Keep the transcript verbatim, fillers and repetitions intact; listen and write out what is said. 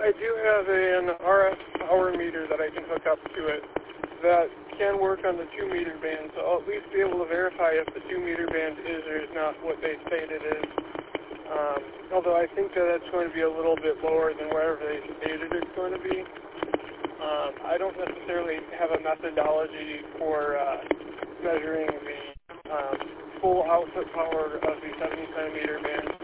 I do have an R F power meter that I can hook up to it that can work on the two meter band, so I'll at least be able to verify if the two meter band is or is not what they state it is. Um, although I think that it's going to be a little bit lower than wherever they stated it's going to be. Um, I don't necessarily have a methodology for uh, measuring the um, full output power of the seventy centimeter band.